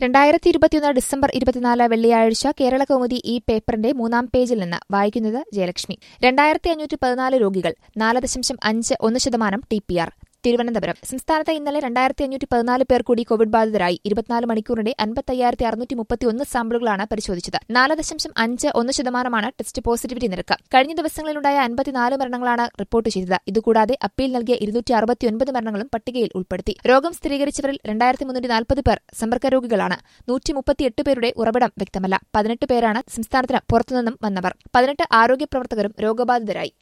2021 December 24 വെള്ളിയാഴ്ച കേരള കൗമുദി ഈ പേപ്പറിന്റെ 3-ാം പേജിൽ നിന്ന് വായിക്കുന്നത് ജയലക്ഷ്മി. 2514 രോഗികൾ, 4.51% TPR. തിരുവനന്തപുരം സംസ്ഥാനത്ത് ഇന്നലെ 2514 പേർ കൂടി കോവിഡ് ബാധിതരായി. 24 മണിക്കൂറിന്റെ 55,631 സാമ്പിളുകളാണ് പരിശോധിച്ചത്. 4.51% ടെസ്റ്റ് പോസിറ്റിവിറ്റി നിരക്ക്. കഴിഞ്ഞ ദിവസങ്ങളിലുണ്ടായ 54 മരണങ്ങളാണ് റിപ്പോർട്ട് ചെയ്തത്. ഇതുകൂടാതെ അപ്പീൽ നൽകിയ 269 മരണങ്ങളും പട്ടികയിൽ ഉൾപ്പെടുത്തി. രോഗം സ്ഥിരീകരിച്ചവരിൽ 2340 പേർ സമ്പർക്ക രോഗികളാണ്. 138 പേരുടെ ഉറവിടം വ്യക്തമല്ല. 18 പേരാണ് സംസ്ഥാനത്തിന് പുറത്തുനിന്നും വന്നവർ. 18 ആരോഗ്യ പ്രവർത്തകരും രോഗബാധിതരായി.